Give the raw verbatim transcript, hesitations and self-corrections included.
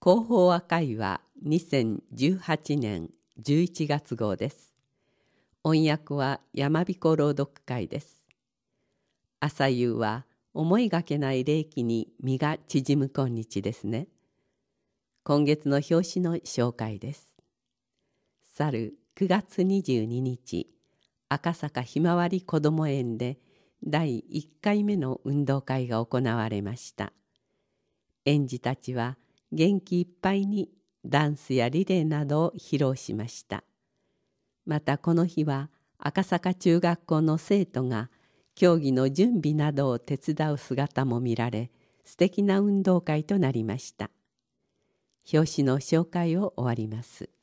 広報和会話にせんじゅうはちねんじゅういちがつ号です。音訳は山彦朗読会です。朝夕は思いがけない霊気に身が縮む今日ですね。今月の表紙の紹介です。去るくがつにじゅうににち、赤坂ひまわりこども園でだいいっかいめの運動会が行われました。園児たちは元気いっぱいにダンスやリレーなどを披露しました。またこの日は赤坂中学校の生徒が競技の準備などを手伝う姿も見られ、素敵な運動会となりました。表紙の紹介を終わります。